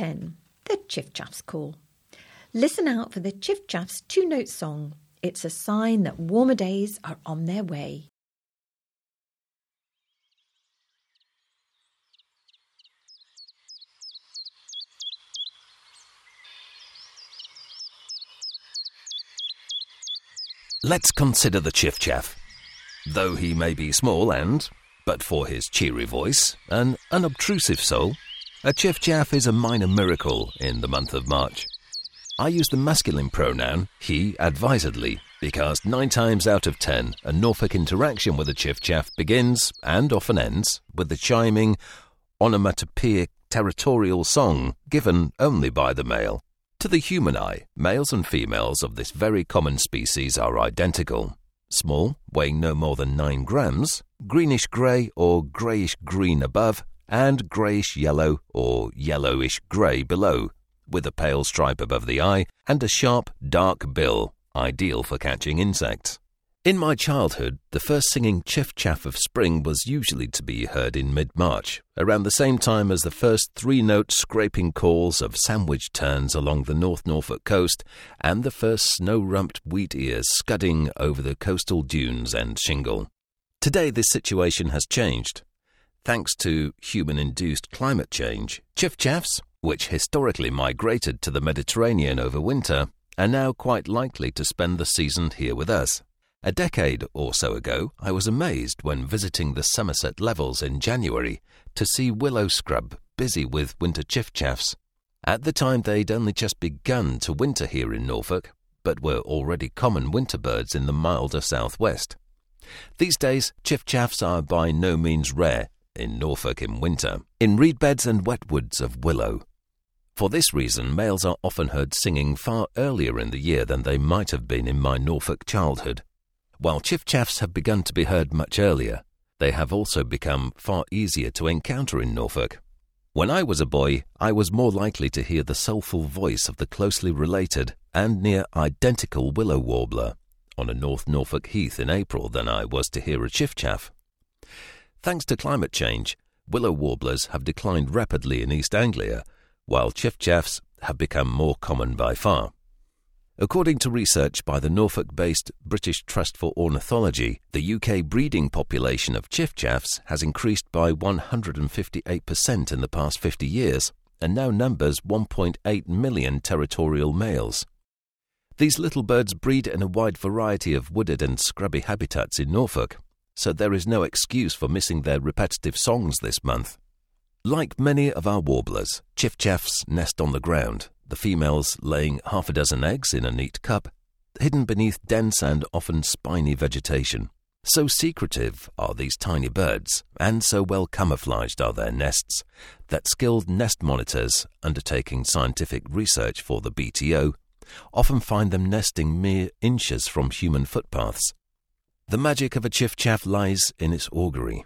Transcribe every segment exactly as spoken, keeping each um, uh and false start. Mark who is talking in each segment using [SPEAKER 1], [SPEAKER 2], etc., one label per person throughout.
[SPEAKER 1] ten, the Chiff Chaff's Call. Listen out for the Chiff Chaff's two-note song. It's a sign that warmer days are on their way.
[SPEAKER 2] Let's consider the Chiff Chaff. Though he may be small and, but for his cheery voice, an unobtrusive soul, a Chiff Chaff is a minor miracle in the month of March. I use the masculine pronoun he advisedly because nine times out of ten a Norfolk interaction with a Chiff Chaff begins, and often ends, with the chiming, onomatopoeic territorial song given only by the male. To the human eye, males and females of this very common species are identical. Small, weighing no more than nine grams, greenish-grey or greyish-green above, and greyish-yellow or yellowish-grey below, with a pale stripe above the eye and a sharp, dark bill, ideal for catching insects. In my childhood, the first singing Chiff Chaff of spring was usually to be heard in mid-March, around the same time as the first three-note scraping calls of sandwich terns along the North Norfolk coast and the first snow-rumped wheat ears scudding over the coastal dunes and shingle. Today this situation has changed. Thanks to human-induced climate change, Chiff Chaffs, which historically migrated to the Mediterranean over winter, are now quite likely to spend the season here with us. A decade or so ago, I was amazed when visiting the Somerset Levels in January to see willow scrub busy with winter Chiff Chaffs. At the time, they'd only just begun to winter here in Norfolk, but were already common winter birds in the milder southwest. These days, Chiff Chaffs are by no means rare in Norfolk in winter, in reed beds and wetwoods of willow. For this reason, males are often heard singing far earlier in the year than they might have been in my Norfolk childhood. While Chiff Chaffs have begun to be heard much earlier, they have also become far easier to encounter in Norfolk. When I was a boy, I was more likely to hear the soulful voice of the closely related and near identical willow warbler on a North Norfolk heath in April than I was to hear a Chiff Chaff. Thanks to climate change, willow warblers have declined rapidly in East Anglia, while Chiff Chaffs have become more common by far. According to research by the Norfolk-based British Trust for Ornithology, the U K breeding population of Chiff Chaffs has increased by one hundred fifty-eight percent in the past fifty years and now numbers one point eight million territorial males. These little birds breed in a wide variety of wooded and scrubby habitats in Norfolk, so there is no excuse for missing their repetitive songs this month. Like many of our warblers, Chiff Chaffs nest on the ground, the females laying half a dozen eggs in a neat cup, hidden beneath dense and often spiny vegetation. So secretive are these tiny birds, and so well camouflaged are their nests, that skilled nest monitors undertaking scientific research for the B T O often find them nesting mere inches from human footpaths. The magic of a Chiff Chaff lies in its augury.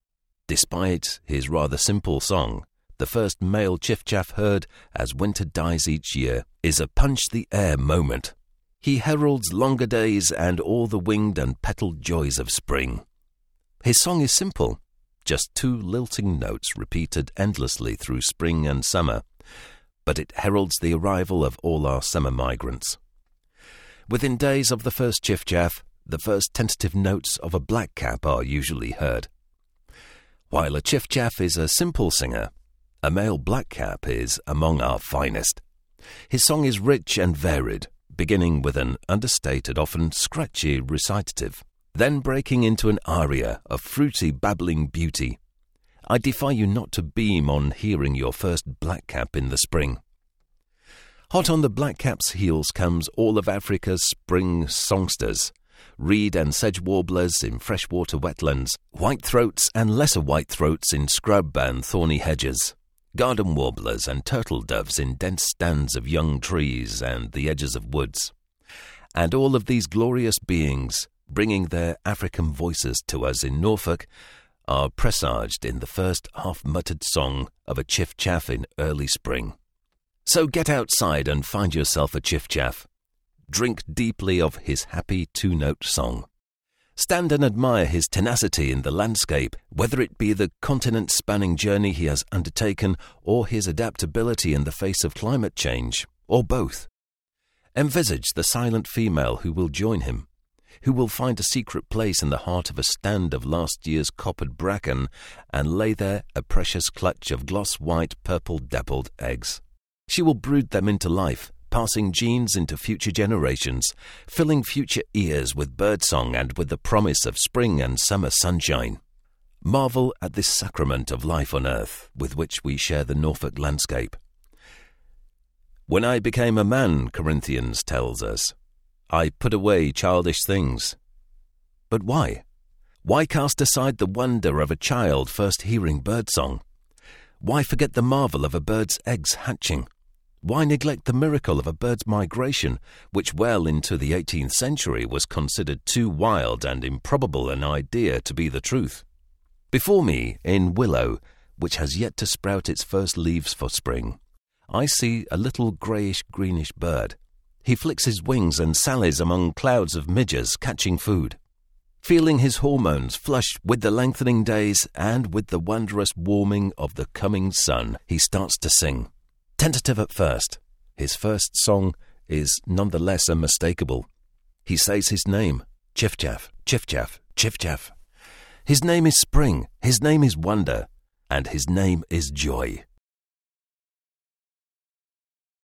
[SPEAKER 2] Despite his rather simple song, the first male Chiff Chaff heard as winter dies each year is a punch-the-air moment. He heralds longer days and all the winged and petalled joys of spring. His song is simple, just two lilting notes repeated endlessly through spring and summer, but it heralds the arrival of all our summer migrants. Within days of the first Chiff Chaff, the first tentative notes of a blackcap are usually heard. While a Chiff Chaff is a simple singer, a male blackcap is among our finest. His song is rich and varied, beginning with an understated, often scratchy recitative, then breaking into an aria of fruity, babbling beauty. I defy you not to beam on hearing your first blackcap in the spring. Hot on the blackcap's heels comes all of Africa's spring songsters, reed and sedge warblers in freshwater wetlands, whitethroats and lesser whitethroats in scrub and thorny hedges, garden warblers and turtle doves in dense stands of young trees and the edges of woods. And all of these glorious beings, bringing their African voices to us in Norfolk, are presaged in the first half-muttered song of a Chiff Chaff in early spring. So get outside and find yourself a Chiff Chaff. Drink deeply of his happy two-note song. Stand and admire his tenacity in the landscape, whether it be the continent-spanning journey he has undertaken or his adaptability in the face of climate change, or both. Envisage the silent female who will join him, who will find a secret place in the heart of a stand of last year's coppered bracken and lay there a precious clutch of gloss-white, purple-dappled eggs. She will brood them into life, passing genes into future generations, filling future ears with birdsong and with the promise of spring and summer sunshine. Marvel at this sacrament of life on earth with which we share the Norfolk landscape. When I became a man, Corinthians tells us, I put away childish things. But why? Why cast aside the wonder of a child first hearing birdsong? Why forget the marvel of a bird's eggs hatching? Why neglect the miracle of a bird's migration, which well into the eighteenth century was considered too wild and improbable an idea to be the truth? Before me, in willow, which has yet to sprout its first leaves for spring, I see a little greyish-greenish bird. He flicks his wings and sallies among clouds of midges, catching food. Feeling his hormones flushed with the lengthening days and with the wondrous warming of the coming sun, he starts to sing. Tentative at first, his first song is none the less unmistakable. He says his name, Chiff-chaff, Chiff-chaff, Chiff-chaff. His name is spring, his name is wonder, and his name is joy.